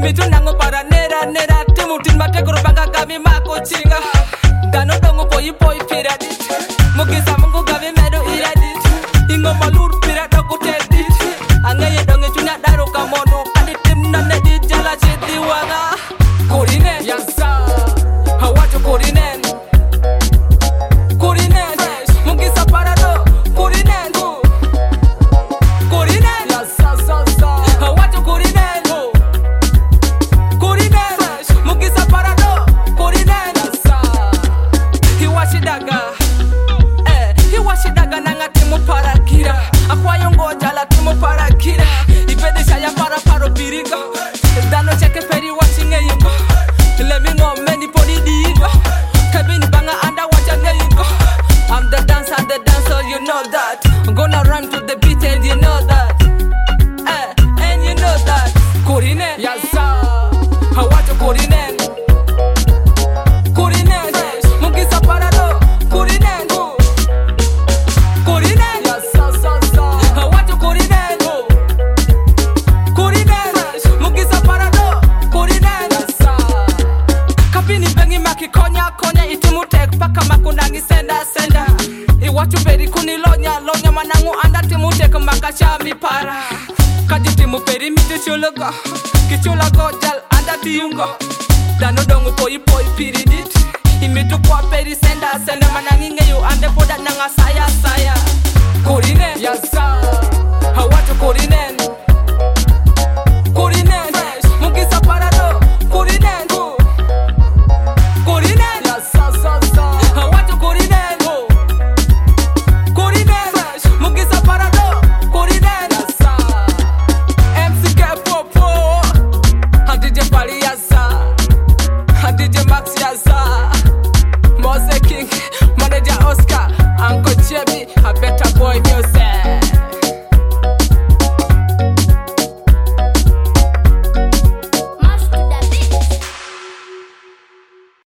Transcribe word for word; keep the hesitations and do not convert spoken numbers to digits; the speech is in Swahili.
Imitu nango para nera nera timutin mate kurubanga gami mako chinga. Dano dongo poi poi piradit. Mugisa mungu gami medo iradit. Ingo malur pirado kutedit. Angaye donge chunya daro kamono. Kali tim na nedit jala chidi waga. Korinen yasa. Hawacho korinen. Korinen. Mugisa parado. Korinen. Korinen yasa sa sa. Hawacho korinen. Korinen. Mugisa parado. Korinen yasa. Hiwashidaga. Eh, hiwashidaga nanga timu parakira. Akwayo ngojala timu parakira. Ipedesha ya para paro biriga. Dano cheke peri watching yingo. Let me know many podi diga. Kevin banga anda watching yingo. I'm the dancer, the dancer, you know that. I'm gonna run to the beat and you know that. Eh, and you know that. Korinen, yasa. Hawacho korinen. Korinen, mugisa parado. Korinen, korinen, yasa sa sa. Hawacho korinen. Korinen, mugisa parado. Korinen, yasa. Kapini bengi maki konya konya itimu tek paka makundangi senda senda. Iwachu peri kuni lonya lonya manangu anda timu tek maka shami para. Kaji timu peri miti chulaga. Kichulago jal anda tiyungo. Dano dongo poi poi piridit. Imitu kwa peri senda senda manangi ngeyu ande poda nanga saya saya. Korinen yasa. Hawacho korinen.